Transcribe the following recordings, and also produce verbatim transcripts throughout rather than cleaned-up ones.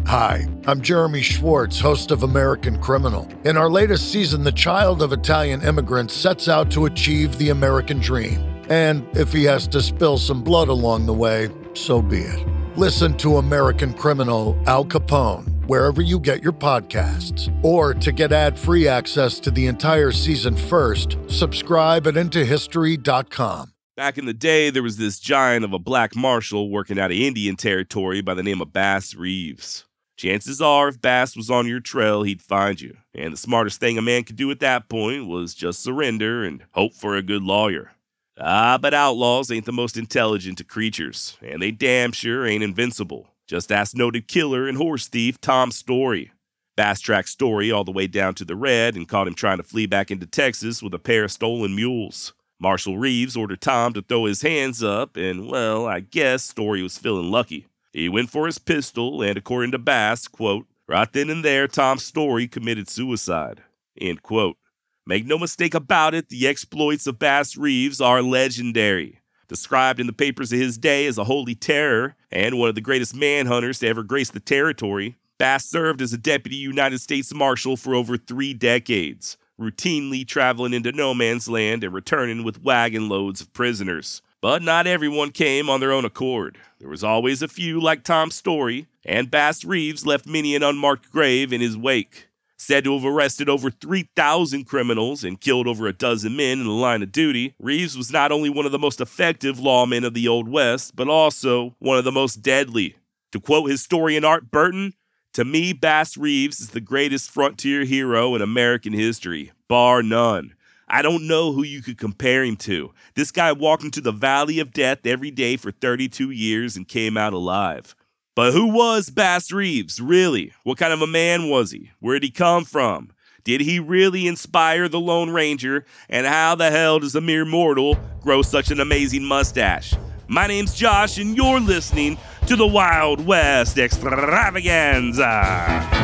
Hi, I'm Jeremy Schwartz, host of American Criminal. In our latest season, the child of Italian immigrants sets out to achieve the American dream. And if he has to spill some blood along the way, so be it. Listen to American Criminal Al Capone wherever you get your podcasts. Or to get ad-free access to the entire season first, subscribe at into history dot com. Back in the day, there was this giant of a black marshal working out of Indian Territory by the name of Bass Reeves. Chances are, if Bass was on your trail, he'd find you. And the smartest thing a man could do at that point was just surrender and hope for a good lawyer. Ah, but outlaws ain't the most intelligent of creatures, and they damn sure ain't invincible. Just ask noted killer and horse thief Tom Story. Bass tracked Story all the way down to the Red and caught him trying to flee back into Texas with a pair of stolen mules. Marshal Reeves ordered Tom to throw his hands up, and, well, I guess Story was feeling lucky. He went for his pistol, and according to Bass, quote, right then and there, Tom Story committed suicide, end quote. Make no mistake about it, the exploits of Bass Reeves are legendary. Described in the papers of his day as a holy terror and one of the greatest manhunters to ever grace the territory, Bass served as a deputy United States Marshal for over three decades, routinely traveling into no man's land and returning with wagon loads of prisoners. But not everyone came on their own accord. There was always a few like Tom Story, and Bass Reeves left many an unmarked grave in his wake. Said to have arrested over three thousand criminals and killed over a dozen men in the line of duty, Reeves was not only one of the most effective lawmen of the Old West, but also one of the most deadly. To quote historian Art Burton, "To me, Bass Reeves is the greatest frontier hero in American history, bar none. I don't know who you could compare him to. This guy walked into the valley of death every day for thirty-two years and came out alive." But who was Bass Reeves, really? What kind of a man was he? Where did he come from? Did he really inspire the Lone Ranger? And how the hell does a mere mortal grow such an amazing mustache? My name's Josh, and you're listening to the Wild West Extravaganza.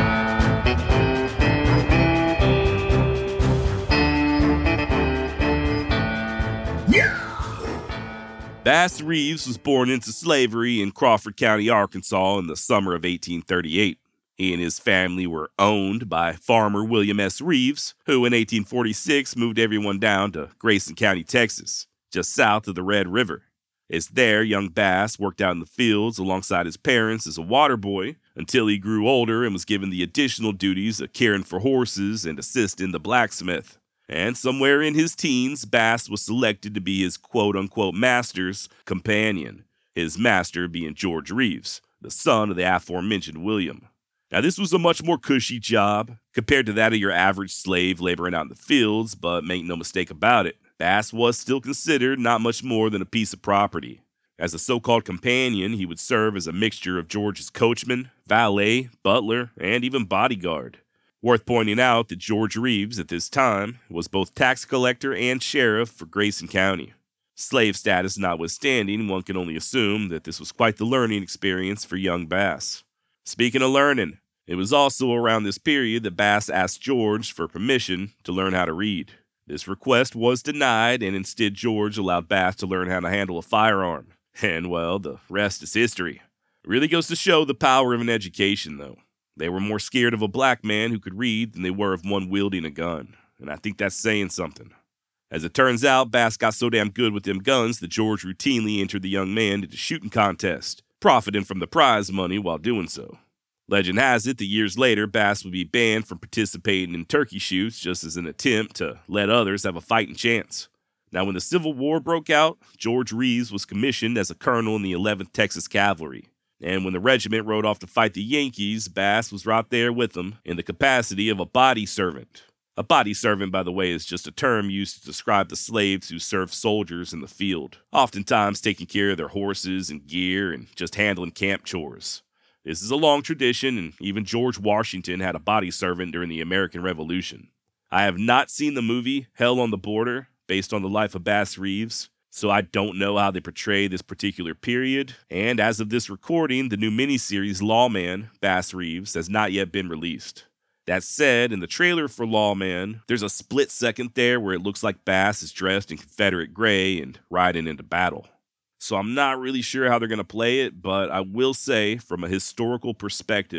Bass Reeves was born into slavery in Crawford County, Arkansas in the summer of eighteen thirty-eight. He and his family were owned by farmer William S. Reeves, who in eighteen forty-six moved everyone down to Grayson County, Texas, just south of the Red River. It's there young Bass worked out in the fields alongside his parents as a water boy until he grew older and was given the additional duties of caring for horses and assisting the blacksmith. And somewhere in his teens, Bass was selected to be his quote-unquote master's companion, his master being George Reeves, the son of the aforementioned William. Now, this was a much more cushy job compared to that of your average slave laboring out in the fields, but make no mistake about it, Bass was still considered not much more than a piece of property. As a so-called companion, he would serve as a mixture of George's coachman, valet, butler, and even bodyguard. Worth pointing out that George Reeves, at this time, was both tax collector and sheriff for Grayson County. Slave status notwithstanding, one can only assume that this was quite the learning experience for young Bass. Speaking of learning, it was also around this period that Bass asked George for permission to learn how to read. This request was denied, and instead George allowed Bass to learn how to handle a firearm. And, well, the rest is history. It really goes to show the power of an education, though. They were more scared of a black man who could read than they were of one wielding a gun, and I think that's saying something. As it turns out, Bass got so damn good with them guns that George routinely entered the young man into shooting contests, profiting from the prize money while doing so. Legend has it that years later, Bass would be banned from participating in turkey shoots just as an attempt to let others have a fighting chance. Now, when the Civil War broke out, George Reeves was commissioned as a colonel in the eleventh Texas Cavalry. And when the regiment rode off to fight the Yankees, Bass was right there with them in the capacity of a body servant. A body servant, by the way, is just a term used to describe the slaves who served soldiers in the field, oftentimes taking care of their horses and gear and just handling camp chores. This is a long tradition, and even George Washington had a body servant during the American Revolution. I have not seen the movie Hell on the Border, based on the life of Bass Reeves, so I don't know how they portray this particular period, and as of this recording, the new miniseries Lawman, Bass Reeves, has not yet been released. That said, in the trailer for Lawman, there's a split second there where it looks like Bass is dressed in Confederate gray and riding into battle. So I'm not really sure how they're going to play it, but I will say, from a historical perspective,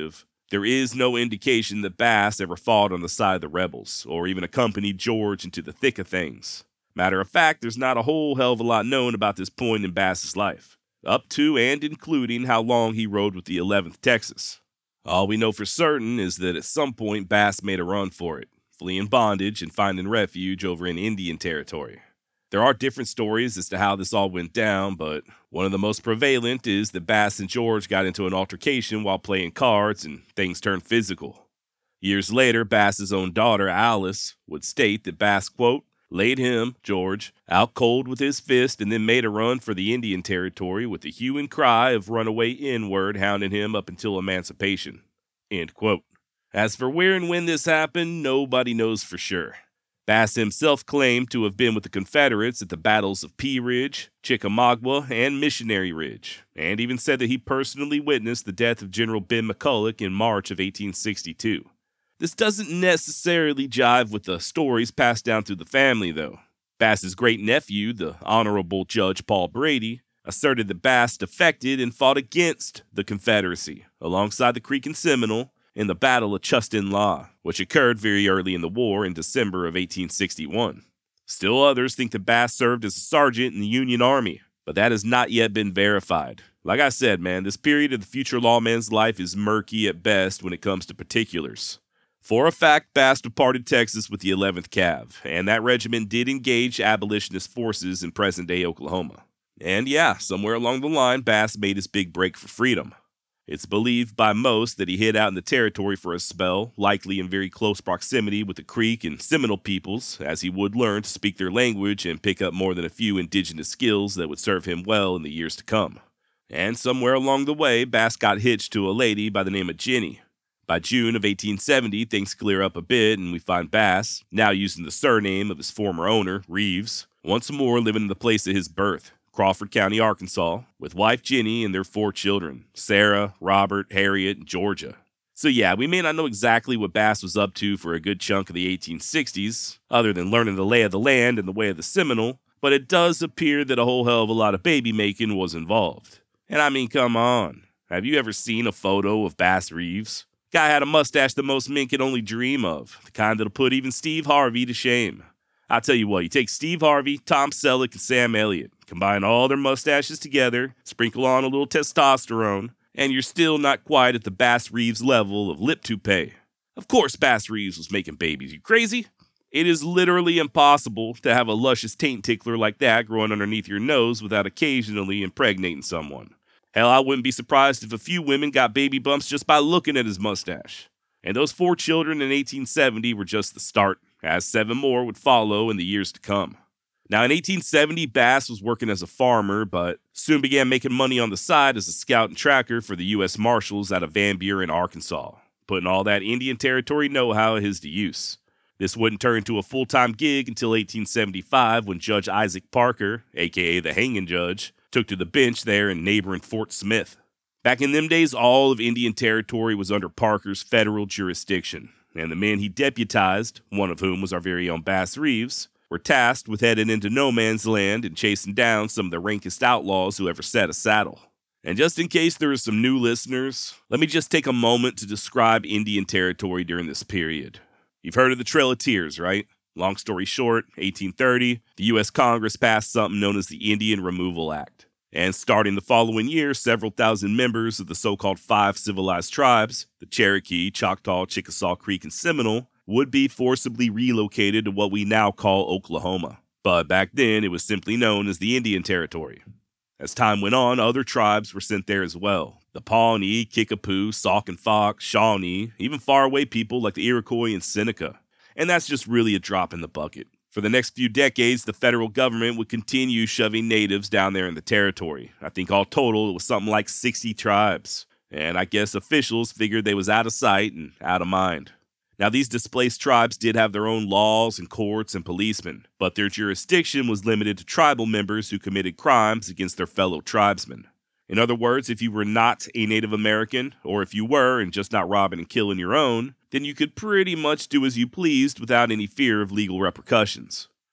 There is no indication that Bass ever fought on the side of the rebels, or even accompanied George into the thick of things. Matter of fact, there's not a whole hell of a lot known about this point in Bass's life, up to and including how long he rode with the eleventh Texas. All we know for certain is that at some point Bass made a run for it, fleeing bondage and finding refuge over in Indian Territory. There are different stories as to how this all went down, but one of the most prevalent is that Bass and George got into an altercation while playing cards and things turned physical. Years later, Bass's own daughter, Alice, would state that Bass, quote, laid him, George, out cold with his fist and then made a run for the Indian Territory with the hue and cry of runaway N-word hounding him up until emancipation, end quote. As for where and when this happened, nobody knows for sure. Bass himself claimed to have been with the Confederates at the battles of Pea Ridge, Chickamauga, and Missionary Ridge, and even said that he personally witnessed the death of General Ben McCulloch in March of eighteen sixty-two. This doesn't necessarily jive with the stories passed down through the family, though. Bass's great-nephew, the Honorable Judge Paul Brady, asserted that Bass defected and fought against the Confederacy, alongside the Creek and Seminole, in the Battle of Chustin-La, which occurred very early in the war in December of eighteen sixty-one. Still others think that Bass served as a sergeant in the Union Army, but that has not yet been verified. Like I said, man, this period of the future lawman's life is murky at best when it comes to particulars. For a fact, Bass departed Texas with the eleventh Cav, and that regiment did engage abolitionist forces in present-day Oklahoma. And yeah, somewhere along the line, Bass made his big break for freedom. It's believed by most that he hid out in the territory for a spell, likely in very close proximity with the Creek and Seminole peoples, as he would learn to speak their language and pick up more than a few indigenous skills that would serve him well in the years to come. And somewhere along the way, Bass got hitched to a lady by the name of Jenny. By June of eighteen seventy, things clear up a bit, and we find Bass, now using the surname of his former owner, Reeves, once more living in the place of his birth, Crawford County, Arkansas, with wife Jenny and their four children, Sarah, Robert, Harriet, and Georgia. So yeah, we may not know exactly what Bass was up to for a good chunk of the eighteen sixties, other than learning the lay of the land and the way of the Seminole, but it does appear that a whole hell of a lot of baby making was involved. And I mean, come on, have you ever seen a photo of Bass Reeves? Guy had a mustache that most men could only dream of, the kind that'll put even Steve Harvey to shame. I'll tell you what, you take Steve Harvey, Tom Selleck, and Sam Elliott, combine all their mustaches together, sprinkle on a little testosterone, and you're still not quite at the Bass Reeves level of lip toupee. Of course Bass Reeves was making babies, you crazy? It is literally impossible to have a luscious taint tickler like that growing underneath your nose without occasionally impregnating someone. Hell, I wouldn't be surprised if a few women got baby bumps just by looking at his mustache. And those four children in eighteen seventy were just the start, as seven more would follow in the years to come. Now, in eighteen seventy, Bass was working as a farmer, but soon began making money on the side as a scout and tracker for the U S Marshals out of Van Buren, Arkansas, putting all that Indian Territory know-how of his to use. This wouldn't turn into a full-time gig until eighteen seventy-five, when Judge Isaac Parker, aka the Hanging Judge, took to the bench there in neighboring Fort Smith. Back in them days, all of Indian Territory was under Parker's federal jurisdiction, and the men he deputized, one of whom was our very own Bass Reeves, were tasked with heading into no man's land and chasing down some of the rankest outlaws who ever set a saddle. And just in case there are some new listeners, let me just take a moment to describe Indian Territory during this period. You've heard of the Trail of Tears, right? Long story short, eighteen thirty, the U S Congress passed something known as the Indian Removal Act. And starting the following year, several thousand members of the so-called five civilized tribes, the Cherokee, Choctaw, Chickasaw, Creek, and Seminole, would be forcibly relocated to what we now call Oklahoma. But back then, it was simply known as the Indian Territory. As time went on, other tribes were sent there as well. The Pawnee, Kickapoo, Sauk and Fox, Shawnee, even faraway people like the Iroquois and Seneca. And that's just really a drop in the bucket. For the next few decades, the federal government would continue shoving natives down there in the territory. I think all total, it was something like sixty tribes. And I guess officials figured they was out of sight and out of mind. Now, these displaced tribes did have their own laws and courts and policemen, but their jurisdiction was limited to tribal members who committed crimes against their fellow tribesmen. In other words, if you were not a Native American, or if you were and just not robbing and killing your own, then you could pretty much do as you pleased without any fear of legal repercussions.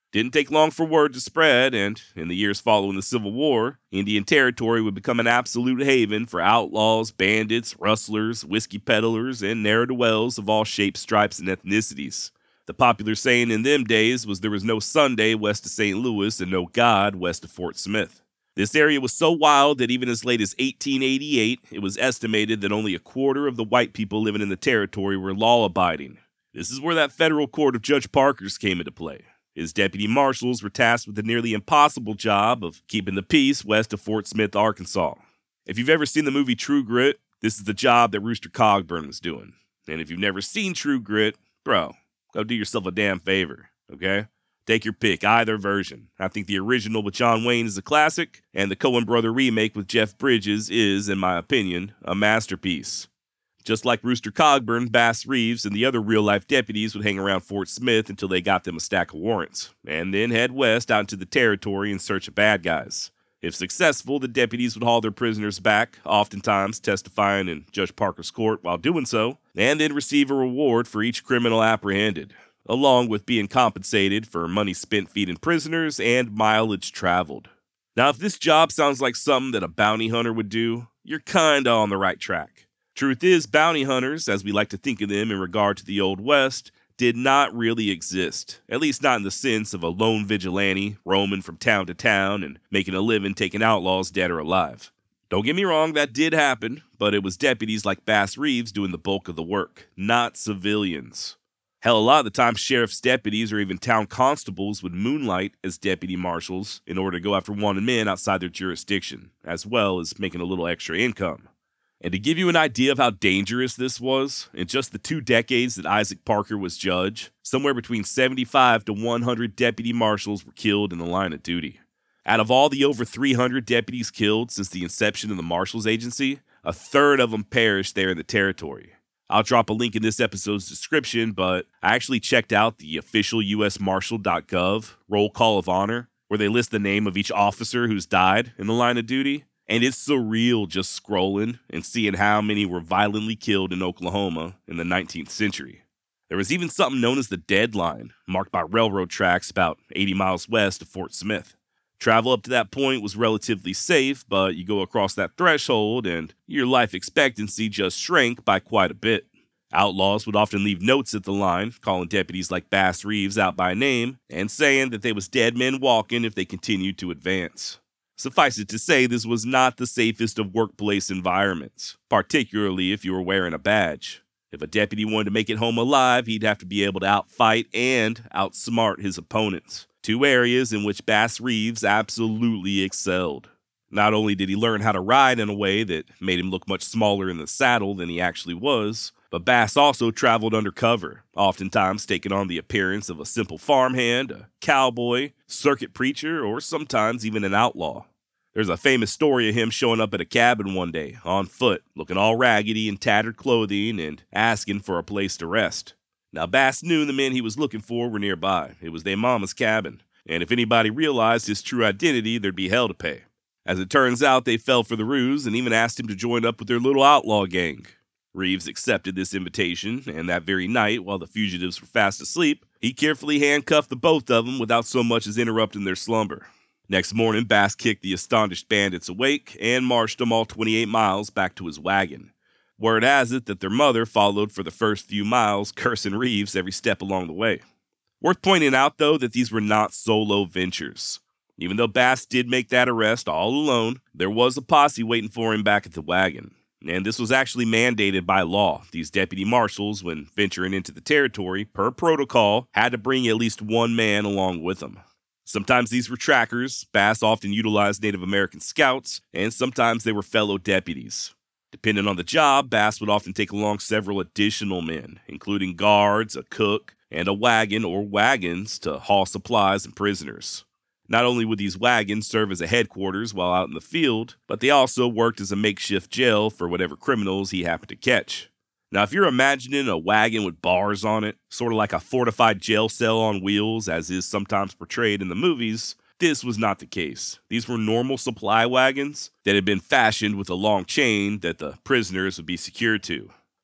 Didn't take long for word to spread, and in the years following the Civil War, Indian Territory would become an absolute haven for outlaws, bandits, rustlers, whiskey peddlers, and ne'er-do-wells of all shapes, stripes, and ethnicities. The popular saying in them days was there was no Sunday west of Saint Louis and no God west of Fort Smith. This area was so wild that even as late as eighteen eighty-eight, it was estimated that only a quarter of the white people living in the territory were law-abiding. This is where that federal court of Judge Parker's came into play. His deputy marshals were tasked with the nearly impossible job of keeping the peace west of Fort Smith, Arkansas. If you've ever seen the movie True Grit, this is the job that Rooster Cogburn was doing. And if you've never seen True Grit, bro, go do yourself a damn favor, okay? Take your pick, either version. I think the original with John Wayne is a classic, and the Coen brother remake with Jeff Bridges is, in my opinion, a masterpiece. Just like Rooster Cogburn, Bass Reeves and the other real-life deputies would hang around Fort Smith until they got them a stack of warrants, and then head west out into the territory in search of bad guys. If successful, the deputies would haul their prisoners back, oftentimes testifying in Judge Parker's court while doing so, and then receive a reward for each criminal apprehended, along with being compensated for money spent feeding prisoners and mileage traveled. Now, if this job sounds like something that a bounty hunter would do, you're kinda on the right track. Truth is, bounty hunters, as we like to think of them in regard to the Old West, did not really exist, at least not in the sense of a lone vigilante roaming from town to town and making a living taking outlaws dead or alive. Don't get me wrong, that did happen, but it was deputies like Bass Reeves doing the bulk of the work, not civilians. Hell, a lot of the time, sheriff's deputies or even town constables would moonlight as deputy marshals in order to go after wanted men outside their jurisdiction, as well as making a little extra income. And to give you an idea of how dangerous this was, in just the two decades that Isaac Parker was judge, somewhere between seventy-five to one hundred deputy marshals were killed in the line of duty. Out of all the over three hundred deputies killed since the inception of the Marshals Agency, a third of them perished there in the territory. I'll drop a link in this episode's description, but I actually checked out the official U S Marshal dot gov roll call of honor, where they list the name of each officer who's died in the line of duty. And it's surreal just scrolling and seeing how many were violently killed in Oklahoma in the nineteenth century. There was even something known as the Deadline, marked by railroad tracks about eighty miles west of Fort Smith. Travel up to that point was relatively safe, but you go across that threshold and your life expectancy just shrank by quite a bit. Outlaws would often leave notes at the line, calling deputies like Bass Reeves out by name and saying that they was dead men walking if they continued to advance. Suffice it to say, this was not the safest of workplace environments, particularly if you were wearing a badge. If a deputy wanted to make it home alive, he'd have to be able to outfight and outsmart his opponents, two areas in which Bass Reeves absolutely excelled. Not only did he learn how to ride in a way that made him look much smaller in the saddle than he actually was, but Bass also traveled undercover, oftentimes taking on the appearance of a simple farmhand, a cowboy, circuit preacher, or sometimes even an outlaw. There's a famous story of him showing up at a cabin one day, on foot, looking all raggedy in tattered clothing and asking for a place to rest. Now, Bass knew the men he was looking for were nearby. It was their mama's cabin, and if anybody realized his true identity, there'd be hell to pay. As it turns out, they fell for the ruse and even asked him to join up with their little outlaw gang. Reeves accepted this invitation, and that very night, while the fugitives were fast asleep, he carefully handcuffed the both of them without so much as interrupting their slumber. Next morning, Bass kicked the astonished bandits awake and marched them all twenty-eight miles back to his wagon. Word has it that their mother followed for the first few miles, cursing Reeves every step along the way. Worth pointing out, though, that these were not solo ventures. Even though Bass did make that arrest all alone, there was a posse waiting for him back at the wagon. And this was actually mandated by law. These deputy marshals, when venturing into the territory, per protocol, had to bring at least one man along with them. Sometimes these were trackers, Bass often utilized Native American scouts, and sometimes they were fellow deputies. Depending on the job, Bass would often take along several additional men, including guards, a cook, and a wagon or wagons to haul supplies and prisoners. Not only would these wagons serve as a headquarters while out in the field, but they also worked as a makeshift jail for whatever criminals he happened to catch. Now, if you're imagining a wagon with bars on it, sort of like a fortified jail cell on wheels, as is sometimes portrayed in the movies, this was not the case. These were normal supply wagons that had been fashioned with a long chain that the prisoners would be secured to.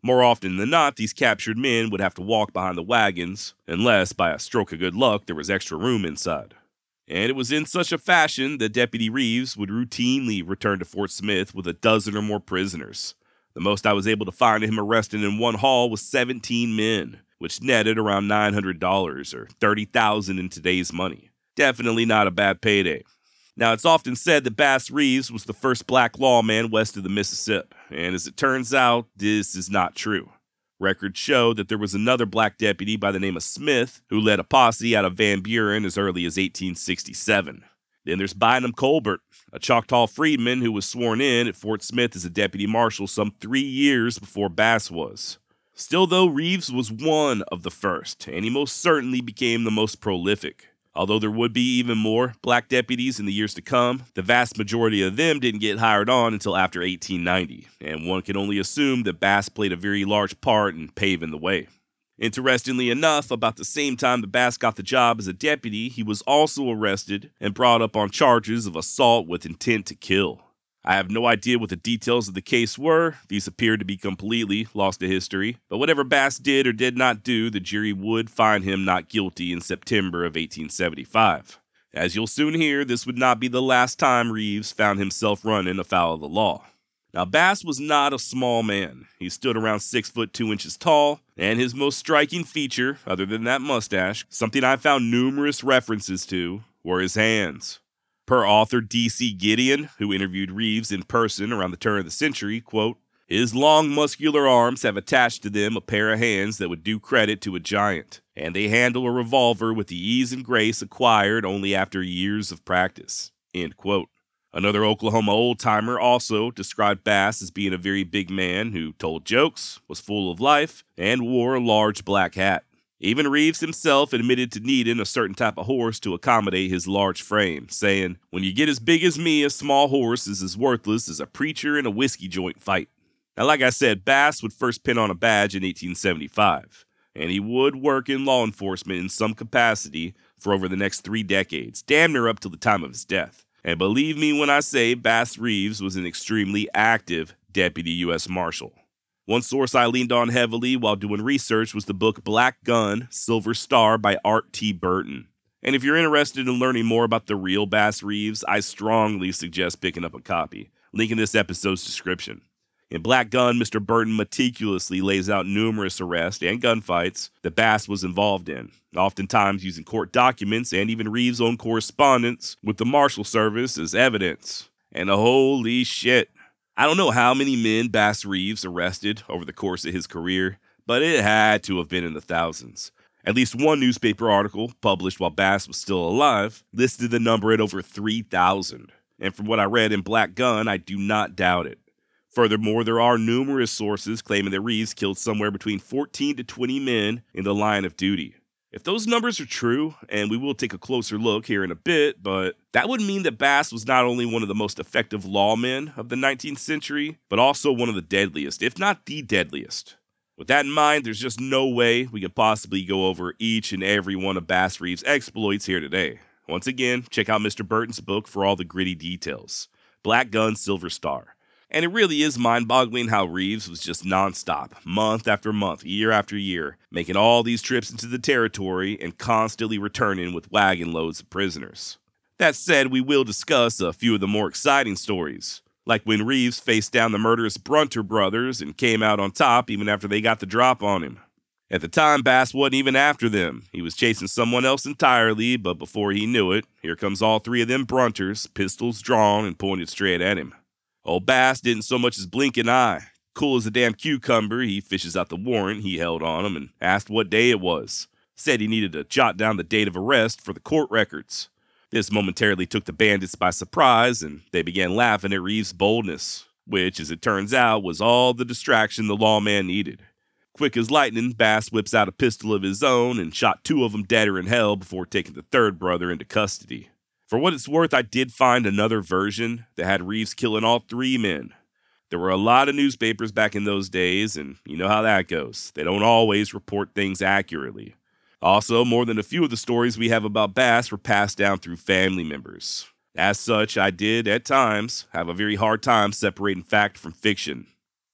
More often than not, these captured men would have to walk behind the wagons, unless, by a stroke of good luck, there was extra room inside. And it was in such a fashion that Deputy Reeves would routinely return to Fort Smith with a dozen or more prisoners. The most I was able to find him arrested in one haul was seventeen men, which netted around nine hundred dollars or thirty thousand dollars in today's money. Definitely not a bad payday. Now, it's often said that Bass Reeves was the first black lawman west of the Mississippi, and as it turns out, this is not true. Records show that there was another black deputy by the name of Smith who led a posse out of Van Buren as early as eighteen sixty-seven. Then there's Bynum Colbert, a Choctaw freedman who was sworn in at Fort Smith as a deputy marshal some three years before Bass was. Still, though, Reeves was one of the first, and he most certainly became the most prolific. Although there would be even more black deputies in the years to come, the vast majority of them didn't get hired on until after eighteen ninety, and one can only assume that Bass played a very large part in paving the way. Interestingly enough, about the same time that Bass got the job as a deputy, he was also arrested and brought up on charges of assault with intent to kill. I have no idea what the details of the case were. These appeared to be completely lost to history. But whatever Bass did or did not do, the jury would find him not guilty in September of eighteen seventy-five. As you'll soon hear, this would not be the last time Reeves found himself running afoul of the law. Now, Bass was not a small man. He stood around six foot two inches tall, and his most striking feature, other than that mustache, something I found numerous references to, were his hands. Per author D C Gideon, who interviewed Reeves in person around the turn of the century, quote, "His long muscular arms have attached to them a pair of hands that would do credit to a giant, and they handle a revolver with the ease and grace acquired only after years of practice." End quote. Another Oklahoma old-timer also described Bass as being a very big man who told jokes, was full of life, and wore a large black hat. Even Reeves himself admitted to needing a certain type of horse to accommodate his large frame, saying, "When you get as big as me, a small horse is as worthless as a preacher in a whiskey joint fight." Now, like I said, Bass would first pin on a badge in eighteen seventy-five, and he would work in law enforcement in some capacity for over the next three decades, damn near up till the time of his death. And believe me when I say Bass Reeves was an extremely active deputy U S Marshal. One source I leaned on heavily while doing research was the book Black Gun, Silver Star by Art T. Burton. And if you're interested in learning more about the real Bass Reeves, I strongly suggest picking up a copy. Link in this episode's description. In Black Gun, Mister Burton meticulously lays out numerous arrests and gunfights that Bass was involved in, oftentimes using court documents and even Reeves' own correspondence with the Marshal Service as evidence. And holy shit, I don't know how many men Bass Reeves arrested over the course of his career, but it had to have been in the thousands. At least one newspaper article, published while Bass was still alive, listed the number at over three thousand. And from what I read in Black Gun, I do not doubt it. Furthermore, there are numerous sources claiming that Reeves killed somewhere between fourteen to twenty men in the line of duty. If those numbers are true, and we will take a closer look here in a bit, but that would mean that Bass was not only one of the most effective lawmen of the nineteenth century, but also one of the deadliest, if not the deadliest. With that in mind, there's just no way we could possibly go over each and every one of Bass Reeves' exploits here today. Once again, check out Mister Burton's book for all the gritty details. Black Gun, Silver Star. And it really is mind-boggling how Reeves was just nonstop, month after month, year after year, making all these trips into the territory and constantly returning with wagon loads of prisoners. That said, we will discuss a few of the more exciting stories, like when Reeves faced down the murderous Brunter brothers and came out on top even after they got the drop on him. At the time, Bass wasn't even after them. He was chasing someone else entirely, but before he knew it, here comes all three of them Brunters, pistols drawn and pointed straight at him. Old Bass didn't so much as blink an eye. Cool as a damn cucumber, he fishes out the warrant he held on him and asked what day it was. Said he needed to jot down the date of arrest for the court records. This momentarily took the bandits by surprise, and they began laughing at Reeves' boldness, which, as it turns out, was all the distraction the lawman needed. Quick as lightning, Bass whips out a pistol of his own and shot two of them deader in hell before taking the third brother into custody. For what it's worth, I did find another version that had Reeves killing all three men. There were a lot of newspapers back in those days, and you know how that goes. They don't always report things accurately. Also, more than a few of the stories we have about Bass were passed down through family members. As such, I did, at times, have a very hard time separating fact from fiction.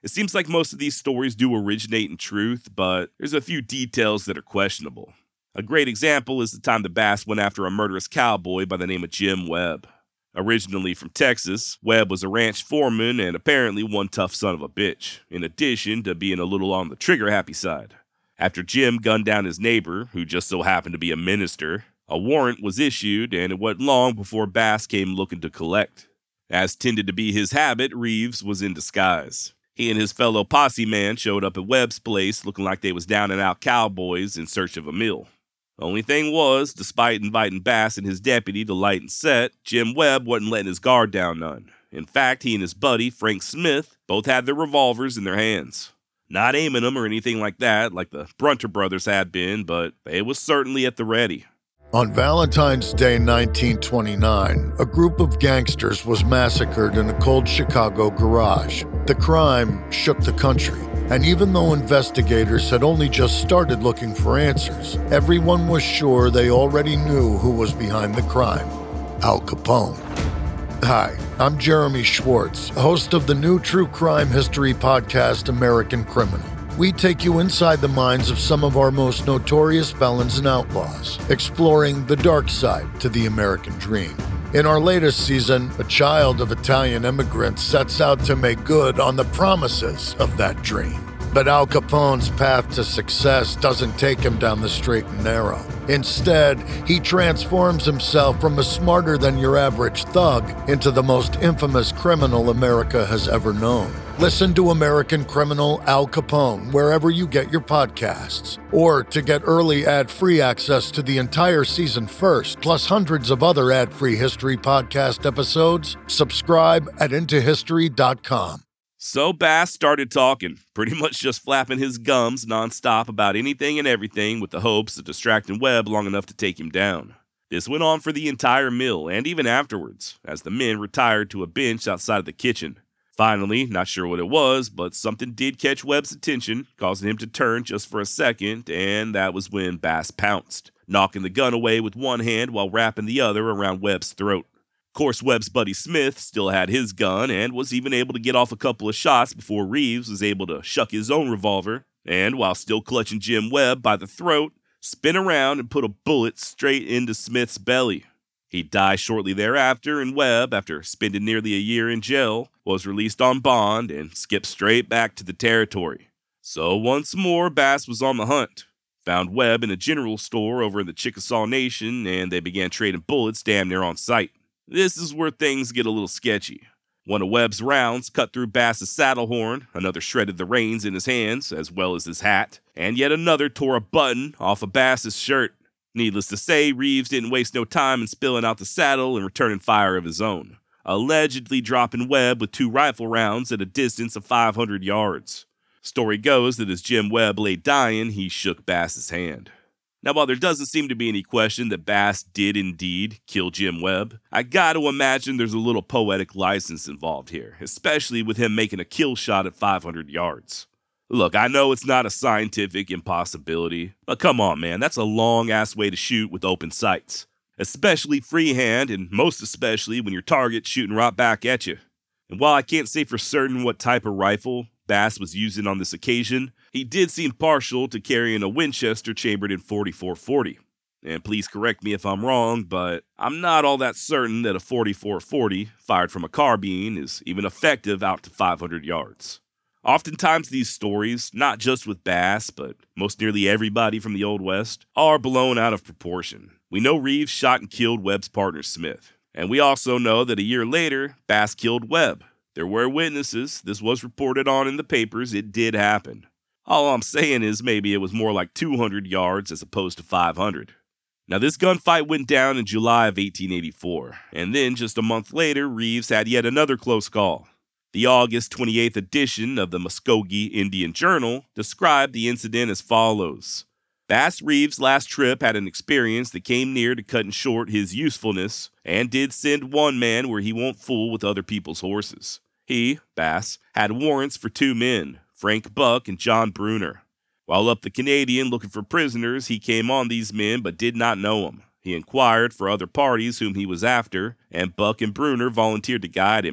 It seems like most of these stories do originate in truth, but there's a few details that are questionable. A great example is the time that Bass went after a murderous cowboy by the name of Jim Webb. Originally from Texas, Webb was a ranch foreman and apparently one tough son of a bitch, in addition to being a little on the trigger-happy side. After Jim gunned down his neighbor, who just so happened to be a minister, a warrant was issued, and it wasn't long before Bass came looking to collect. As tended to be his habit, Reeves was in disguise. He and his fellow posse man showed up at Webb's place looking like they was down-and-out cowboys in search of a meal. Only thing was, despite inviting Bass and his deputy to light and set, Jim Webb wasn't letting his guard down none. In fact, he and his buddy, Frank Smith, both had their revolvers in their hands. Not aiming them or anything like that, like the Brunter brothers had been, but they was certainly at the ready. On Valentine's Day nineteen twenty-nine, a group of gangsters was massacred in a cold Chicago garage. The crime shook the country, and even though investigators had only just started looking for answers, everyone was sure they already knew who was behind the crime: Al Capone. Hi, I'm Jeremy Schwartz, host of the new true crime history podcast, American Criminal. We take you inside the minds of some of our most notorious felons and outlaws, exploring the dark side to the American dream. In our latest season, a child of Italian immigrants sets out to make good on the promises of that dream. But Al Capone's path to success doesn't take him down the straight and narrow. Instead, he transforms himself from a smarter-than-your-average thug into the most infamous criminal America has ever known. Listen to American Criminal Al Capone wherever you get your podcasts. Or to get early ad-free access to the entire season first, plus hundreds of other ad-free history podcast episodes, subscribe at into history dot com. So Bass started talking, pretty much just flapping his gums nonstop about anything and everything with the hopes of distracting Webb long enough to take him down. This went on for the entire meal and even afterwards, as the men retired to a bench outside of the kitchen. Finally, not sure what it was, but something did catch Webb's attention, causing him to turn just for a second, and that was when Bass pounced, knocking the gun away with one hand while wrapping the other around Webb's throat. Of course, Webb's buddy Smith still had his gun and was even able to get off a couple of shots before Reeves was able to shuck his own revolver, and while still clutching Jim Webb by the throat, spin around and put a bullet straight into Smith's belly. He'd die shortly thereafter, and Webb, after spending nearly a year in jail, was released on bond and skipped straight back to the territory. So once more, Bass was on the hunt. Found Webb in a general store over in the Chickasaw Nation, and they began trading bullets damn near on sight. This is where things get a little sketchy. One of Webb's rounds cut through Bass's saddle horn, another shredded the reins in his hands, as well as his hat, and yet another tore a button off of Bass's shirt. Needless to say, Reeves didn't waste no time in spilling out the saddle and returning fire of his own, allegedly dropping Webb with two rifle rounds at a distance of five hundred yards. Story goes that as Jim Webb lay dying, he shook Bass's hand. Now, while there doesn't seem to be any question that Bass did indeed kill Jim Webb, I gotta imagine there's a little poetic license involved here, especially with him making a kill shot at five hundred yards. Look, I know it's not a scientific impossibility, but come on, man, that's a long-ass way to shoot with open sights. Especially freehand, and most especially when your target's shooting right back at you. And while I can't say for certain what type of rifle Bass was using on this occasion, he did seem partial to carrying a Winchester chambered in forty-four forty. And please correct me if I'm wrong, but I'm not all that certain that a forty-four forty fired from a carbine is even effective out to five hundred yards. Oftentimes these stories, not just with Bass, but most nearly everybody from the Old West, are blown out of proportion. We know Reeves shot and killed Webb's partner Smith, and we also know that a year later, Bass killed Webb. There were witnesses, this was reported on in the papers, it did happen. All I'm saying is maybe it was more like two hundred yards as opposed to five hundred. Now this gunfight went down in July of eighteen eighty-four, and then just a month later, Reeves had yet another close call. The August twenty-eighth edition of the Muskogee Indian Journal described the incident as follows. Bass Reeves' last trip had an experience that came near to cutting short his usefulness and did send one man where he won't fool with other people's horses. He, Bass, had warrants for two men, Frank Buck and John Bruner. While up the Canadian looking for prisoners, he came on these men but did not know them. He inquired for other parties whom he was after, and Buck and Bruner volunteered to guide him.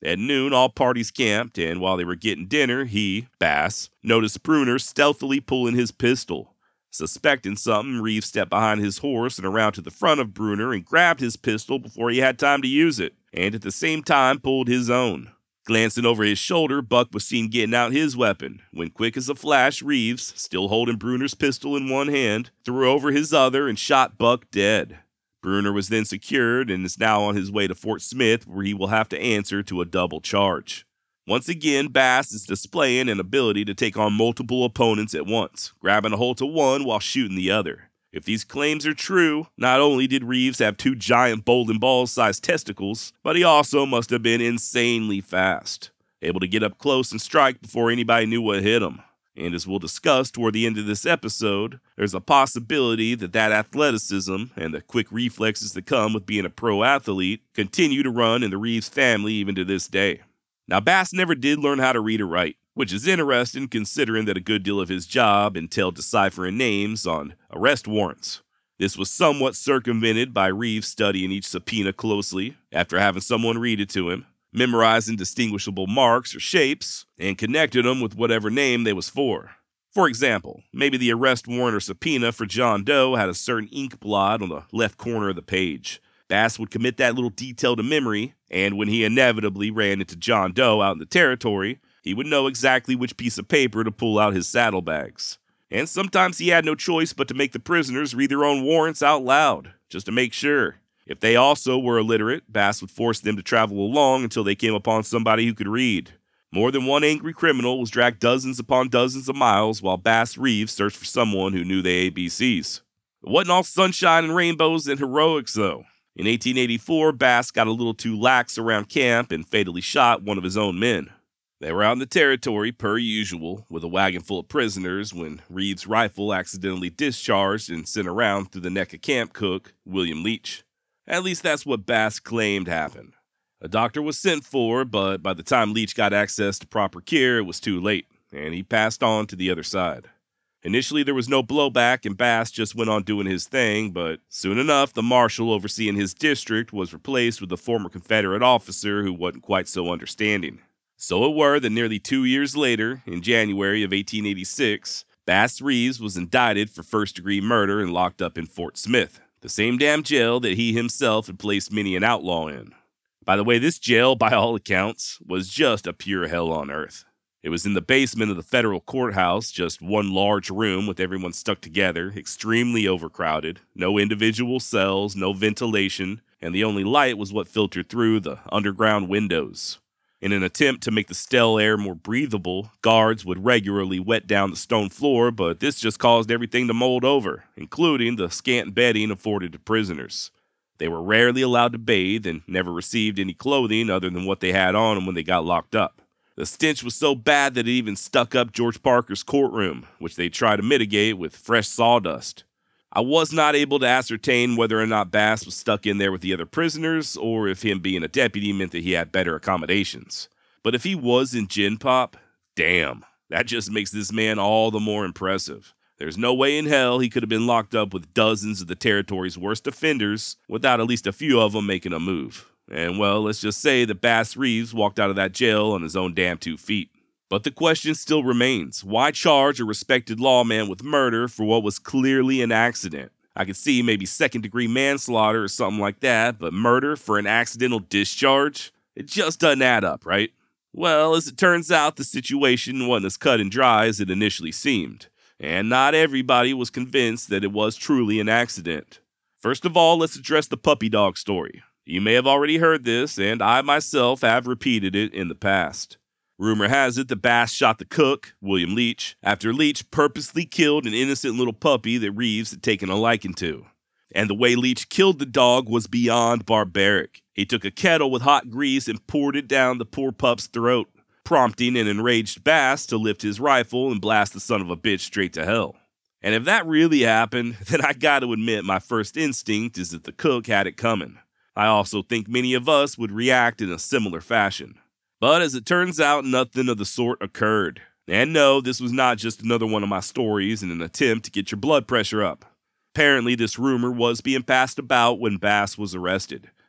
At noon, all parties camped, and while they were getting dinner, he, Bass, noticed Bruner stealthily pulling his pistol. Suspecting something, Reeves stepped behind his horse and around to the front of Bruner and grabbed his pistol before he had time to use it, and at the same time pulled his own. Glancing over his shoulder, Buck was seen getting out his weapon, when quick as a flash, Reeves, still holding Bruner's pistol in one hand, threw over his other and shot Buck dead. Bruner was then secured and is now on his way to Fort Smith, where he will have to answer to a double charge. Once again, Bass is displaying an ability to take on multiple opponents at once, grabbing a hold to one while shooting the other. If these claims are true, not only did Reeves have two giant bowling ball-sized testicles, but he also must have been insanely fast, able to get up close and strike before anybody knew what hit him. And as we'll discuss toward the end of this episode, there's a possibility that that athleticism and the quick reflexes that come with being a pro athlete continue to run in the Reeves family even to this day. Now, Bass never did learn how to read or write, which is interesting considering that a good deal of his job entailed deciphering names on arrest warrants. This was somewhat circumvented by Reeves studying each subpoena closely after having someone read it to him, memorizing distinguishable marks or shapes, and connecting them with whatever name they was for. For example, maybe the arrest warrant or subpoena for John Doe had a certain ink blot on the left corner of the page. Bass would commit that little detail to memory, and when he inevitably ran into John Doe out in the territory, he would know exactly which piece of paper to pull out his saddlebags. And sometimes he had no choice but to make the prisoners read their own warrants out loud, just to make sure. If they also were illiterate, Bass would force them to travel along until they came upon somebody who could read. More than one angry criminal was dragged dozens upon dozens of miles while Bass Reeves searched for someone who knew the A B Cs. It wasn't all sunshine and rainbows and heroics, though. In eighteen eighty-four, Bass got a little too lax around camp and fatally shot one of his own men. They were out in the territory, per usual, with a wagon full of prisoners when Reeves' rifle accidentally discharged and sent around through the neck of camp cook, William Leach. At least that's what Bass claimed happened. A doctor was sent for, but by the time Leach got access to proper care, it was too late, and he passed on to the other side. Initially, there was no blowback, and Bass just went on doing his thing, but soon enough, the marshal overseeing his district was replaced with a former Confederate officer who wasn't quite so understanding. So it were that nearly two years later, in January of eighteen eighty-six, Bass Reeves was indicted for first-degree murder and locked up in Fort Smith, the same damn jail that he himself had placed many an outlaw in. By the way, this jail, by all accounts, was just a pure hell on earth. It was in the basement of the federal courthouse, just one large room with everyone stuck together, extremely overcrowded, no individual cells, no ventilation, and the only light was what filtered through the underground windows. In an attempt to make the stale air more breathable, guards would regularly wet down the stone floor, but this just caused everything to mold over, including the scant bedding afforded to prisoners. They were rarely allowed to bathe and never received any clothing other than what they had on them when they got locked up. The stench was so bad that it even stuck up George Parker's courtroom, which they tried to mitigate with fresh sawdust. I was not able to ascertain whether or not Bass was stuck in there with the other prisoners, or if him being a deputy meant that he had better accommodations. But if he was in Gin Pop, damn, that just makes this man all the more impressive. There's no way in hell he could have been locked up with dozens of the territory's worst offenders without at least a few of them making a move. And well, let's just say that Bass Reeves walked out of that jail on his own damn two feet. But the question still remains, why charge a respected lawman with murder for what was clearly an accident? I could see maybe second-degree manslaughter or something like that, but murder for an accidental discharge? It just doesn't add up, right? Well, as it turns out, the situation wasn't as cut and dry as it initially seemed, and not everybody was convinced that it was truly an accident. First of all, let's address the puppy dog story. You may have already heard this, and I myself have repeated it in the past. Rumor has it that Bass shot the cook, William Leach, after Leach purposely killed an innocent little puppy that Reeves had taken a liking to. And the way Leach killed the dog was beyond barbaric. He took a kettle with hot grease and poured it down the poor pup's throat, prompting an enraged Bass to lift his rifle and blast the son of a bitch straight to hell. And if that really happened, then I gotta admit my first instinct is that the cook had it coming. I also think many of us would react in a similar fashion. But as it turns out, nothing of the sort occurred. And no, this was not just another one of my stories in an attempt to get your blood pressure up. Apparently, this rumor was being passed about when Bass was arrested,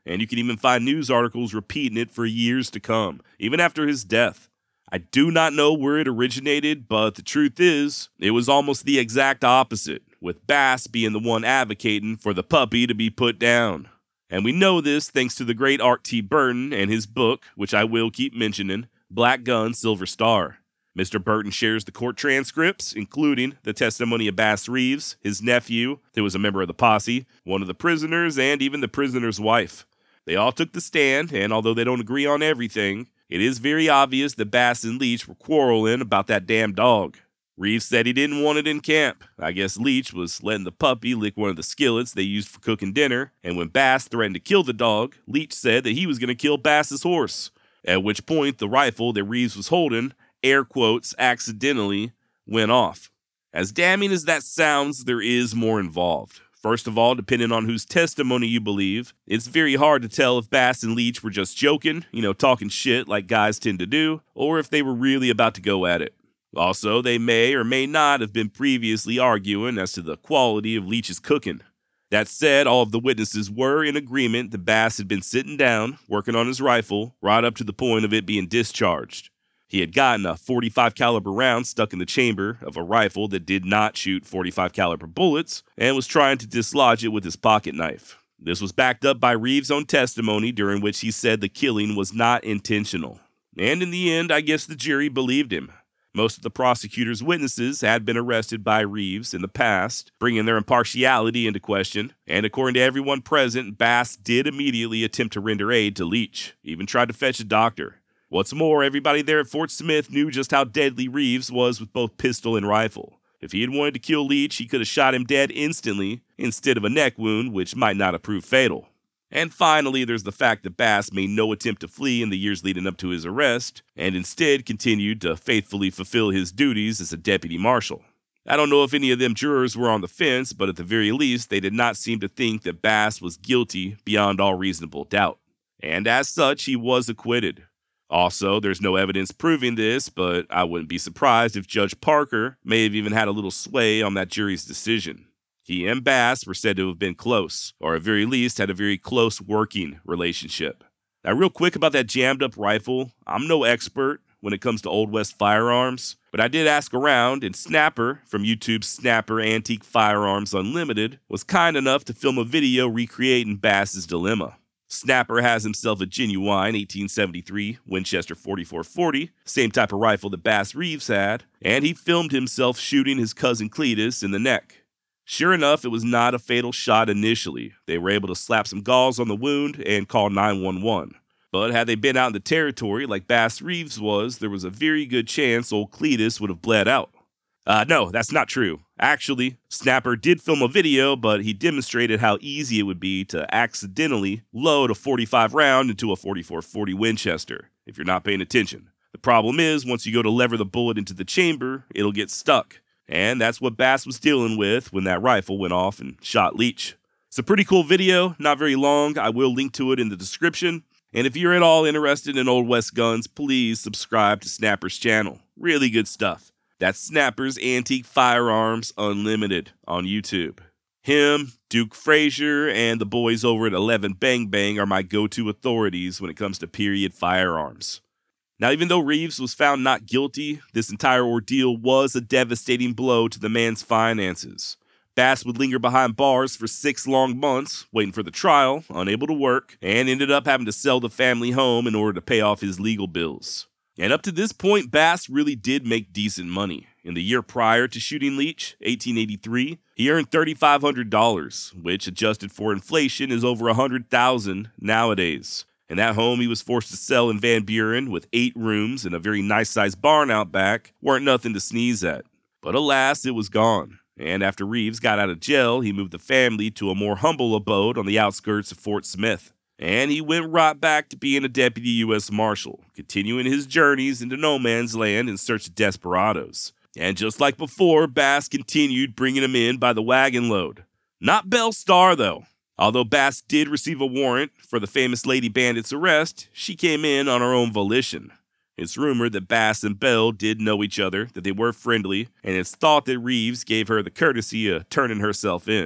and you can even find news articles repeating it for years to come, even after his death. I do not know where it originated, but the truth is, it was almost the exact opposite, with Bass being the one advocating for the puppy to be put down. And we know this thanks to the great Art T. Burton and his book, which I will keep mentioning, Black Gun, Silver Star. Mister Burton shares the court transcripts, including the testimony of Bass Reeves, his nephew, who was a member of the posse, one of the prisoners, and even the prisoner's wife. They all took the stand, and although they don't agree on everything, it is very obvious that Bass and Leach were quarreling about that damn dog. Reeves said he didn't want it in camp. I guess Leach was letting the puppy lick one of the skillets they used for cooking dinner, and when Bass threatened to kill the dog, Leach said that he was going to kill Bass's horse, at which point the rifle that Reeves was holding, air quotes, accidentally, went off. As damning as that sounds, there is more involved. First of all, depending on whose testimony you believe, it's very hard to tell if Bass and Leach were just joking, you know, talking shit like guys tend to do, or if they were really about to go at it. Also, they may or may not have been previously arguing as to the quality of Leach's cooking. That said, all of the witnesses were in agreement that Bass had been sitting down, working on his rifle, right up to the point of it being discharged. He had gotten a forty-five caliber round stuck in the chamber of a rifle that did not shoot forty-five caliber bullets and was trying to dislodge it with his pocket knife. This was backed up by Reeves' own testimony, during which he said the killing was not intentional. And in the end, I guess the jury believed him. Most of the prosecutor's witnesses had been arrested by Reeves in the past, bringing their impartiality into question, and according to everyone present, Bass did immediately attempt to render aid to Leach, even tried to fetch a doctor. What's more, everybody there at Fort Smith knew just how deadly Reeves was with both pistol and rifle. If he had wanted to kill Leach, he could have shot him dead instantly, instead of a neck wound, which might not have proved fatal. And finally, there's the fact that Bass made no attempt to flee in the years leading up to his arrest, and instead continued to faithfully fulfill his duties as a deputy marshal. I don't know if any of them jurors were on the fence, but at the very least, they did not seem to think that Bass was guilty beyond all reasonable doubt. And as such, he was acquitted. Also, there's no evidence proving this, but I wouldn't be surprised if Judge Parker may have even had a little sway on that jury's decision. He and Bass were said to have been close, or at very least had a very close working relationship. Now, real quick about that jammed up rifle, I'm no expert when it comes to Old West firearms, but I did ask around, and Snapper from YouTube's Snapper Antique Firearms Unlimited was kind enough to film a video recreating Bass's dilemma. Snapper has himself a genuine eighteen seventy-three Winchester forty-four forty, same type of rifle that Bass Reeves had, and he filmed himself shooting his cousin Cletus in the neck. Sure enough, it was not a fatal shot initially. They were able to slap some gauze on the wound and call nine one one. But had they been out in the territory like Bass Reeves was, there was a very good chance old Cletus would have bled out. Uh, no, that's not true. Actually, Snapper did film a video, but he demonstrated how easy it would be to accidentally load a forty-five round into a forty-four forty Winchester, if you're not paying attention. The problem is, once you go to lever the bullet into the chamber, it'll get stuck. And that's what Bass was dealing with when that rifle went off and shot Leach. It's a pretty cool video, not very long. I will link to it in the description. And if you're at all interested in Old West guns, please subscribe to Snapper's channel. Really good stuff. That's Snapper's Antique Firearms Unlimited on YouTube. Him, Duke Frazier, and the boys over at eleven Bang Bang are my go-to authorities when it comes to period firearms. Now, even though Reeves was found not guilty, this entire ordeal was a devastating blow to the man's finances. Bass would linger behind bars for six long months, waiting for the trial, unable to work, and ended up having to sell the family home in order to pay off his legal bills. And up to this point, Bass really did make decent money. In the year prior to shooting Leach, eighteen eighty-three, he earned three thousand five hundred dollars, which adjusted for inflation is over one hundred thousand dollars nowadays. And that home he was forced to sell in Van Buren with eight rooms and a very nice-sized barn out back weren't nothing to sneeze at. But alas, it was gone. And after Reeves got out of jail, he moved the family to a more humble abode on the outskirts of Fort Smith. And he went right back to being a deputy U S Marshal, continuing his journeys into no man's land in search of desperados. And just like before, Bass continued bringing them in by the wagon load. Not Belle Starr, though. Although Bass did receive a warrant for the famous Lady Bandit's arrest, she came in on her own volition. It's rumored that Bass and Belle did know each other, that they were friendly, and it's thought that Reeves gave her the courtesy of turning herself in.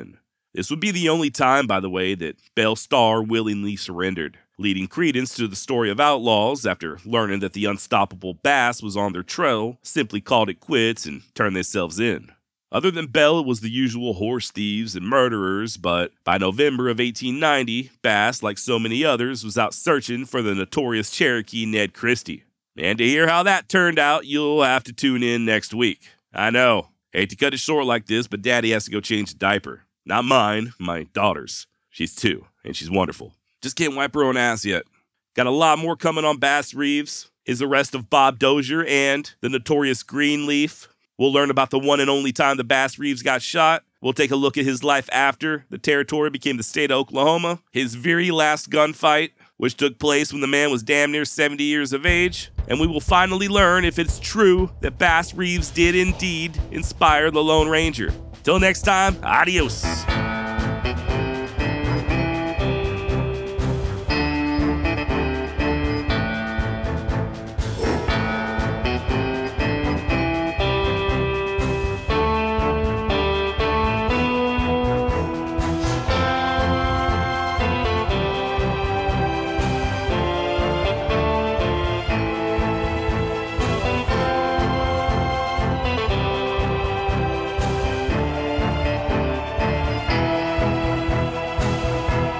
This would be the only time, by the way, that Belle Starr willingly surrendered, leading credence to the story of outlaws after learning that the unstoppable Bass was on their trail, simply called it quits and turned themselves in. Other than Belle, it was the usual horse thieves and murderers, but by November of eighteen ninety, Bass, like so many others, was out searching for the notorious Cherokee Ned Christie. And to hear how that turned out, you'll have to tune in next week. I know, hate to cut it short like this, but Daddy has to go change the diaper. Not mine, my daughter's. She's two, and she's wonderful. Just can't wipe her own ass yet. Got a lot more coming on Bass Reeves, his arrest of Bob Dozier, and the notorious Greenleaf. We'll learn about the one and only time the Bass Reeves got shot. We'll take a look at his life after the territory became the state of Oklahoma, his very last gunfight, which took place when the man was damn near seventy years of age, and we will finally learn if it's true that Bass Reeves did indeed inspire the Lone Ranger. Till next time, adios.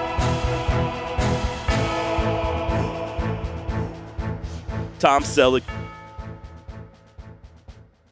Tom Selleck,